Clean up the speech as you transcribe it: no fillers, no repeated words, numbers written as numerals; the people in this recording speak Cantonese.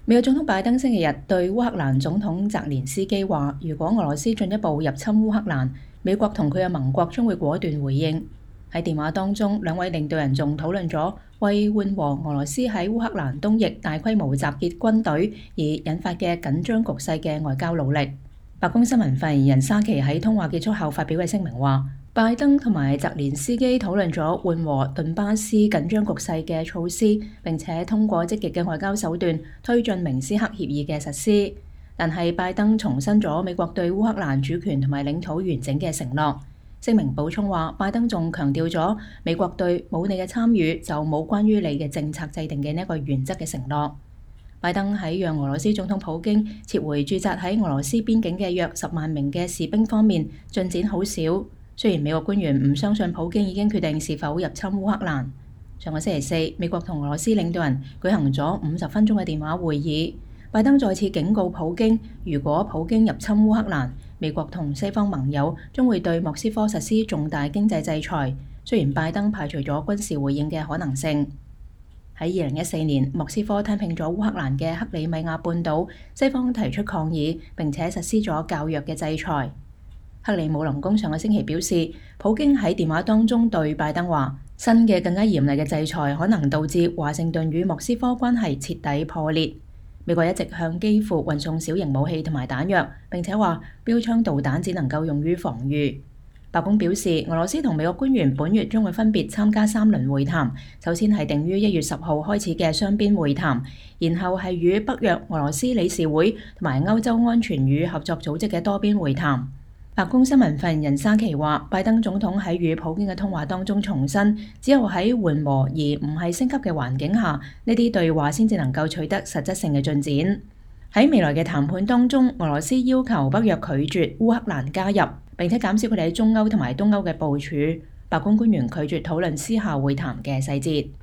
美國總統拜登星期日對烏克蘭總統澤連斯基話，如果俄羅斯進一步入侵烏克蘭，美國同佢嘅盟國將會果斷回應。喺電話當中，兩位領導人仲討論咗為緩和俄羅斯喺烏克蘭東翼大規模集結軍隊而引發嘅緊張局勢嘅外交努力。白宮新聞發言人沙奇喺通話結束後發表嘅聲明話，拜登同埋澤連斯基討論咗緩和頓巴斯緊張局勢嘅措施，並且通過積極嘅外交手段推進明斯克協議嘅實施。但係拜登重申咗美國對烏克蘭主權同埋領土完整嘅承諾。聲明補充話，拜登仲強調咗美國對冇你嘅參與就冇關於你嘅政策制定嘅呢一個原則嘅承諾。拜登喺讓俄羅斯總統普京撤回駐紮喺俄羅斯邊境嘅約10萬名嘅士兵方面進展好少。雖然美國官員唔相信普京已經決定是否入侵烏克蘭。上個星期四，美國同俄羅斯領導人舉行咗50分鐘嘅電話會議。拜登再次警告普京，如果普京入侵烏克蘭，美國同西方盟友將會對莫斯科實施重大經濟制裁。雖然拜登排除咗軍事回應嘅可能性。喺2014年，莫斯科吞併咗烏克蘭嘅克里米亞半島，西方提出抗議，並且實施咗較弱嘅制裁。克里姆林宮上個星期表示，普京喺電話當中對拜登話，新嘅更加嚴厲嘅制裁可能導致華盛頓與莫斯科關係徹底破裂。美國一直向基輔運送小型武器同埋彈藥，並且話標槍導彈只能夠用於防禦。白宮表示，俄羅斯同美國官員本月將會分別參加3輪會談，首先係定於1月10號開始嘅雙邊會談，然後係與北約、俄羅斯理事會同埋歐洲安全與合作組織嘅多邊會談。白宮新聞發言人沙奇話，拜登總統喺與普京嘅通話當中重申，只有喺緩和而唔係升級嘅環境下，呢啲對話先至能夠取得實質性嘅進展。喺未來嘅談判當中，俄羅斯要求北約拒絕烏克蘭加入，並且減少佢哋喺中歐同埋東歐嘅部署。白宮官員拒絕討論私下會談嘅細節。